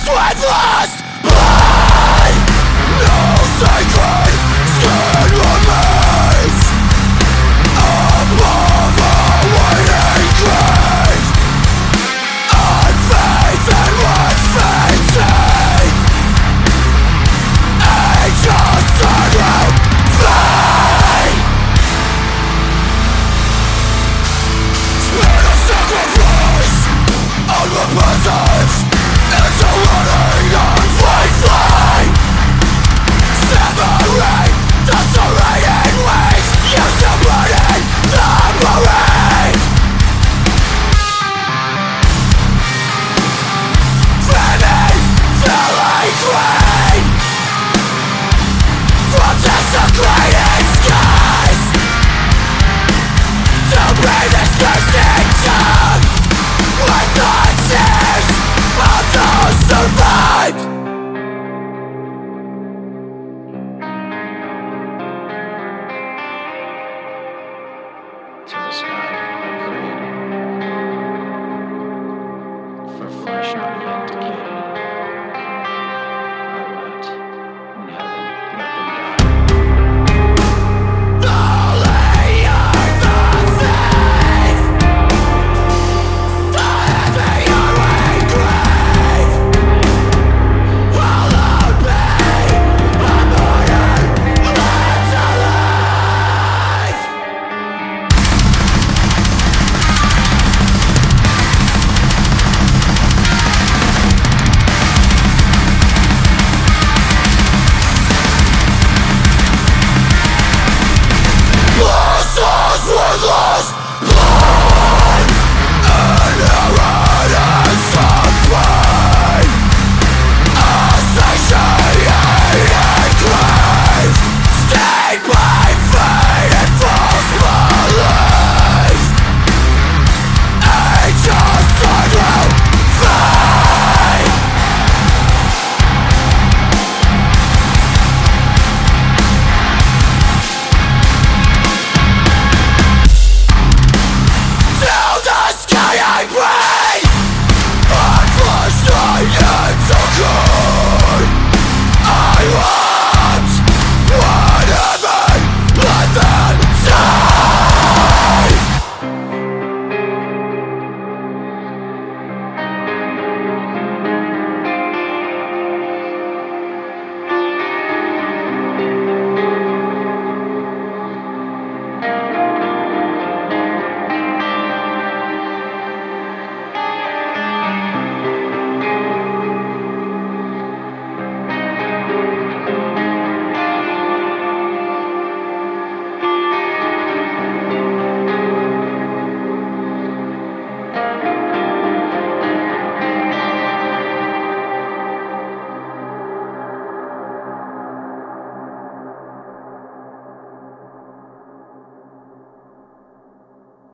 with lust, blood. No sacred skin remains above a waiting grave. On faith and what's fancy, angels turn round vain. Spirit of sacrifice, unrepentant, into running on flame flame. Separate the serrated wings, used to burning the parade. Famine, filling green from desecrated skies, to breathe this thirsting tongue with the tears of those survived. To the sky I prayed for fire.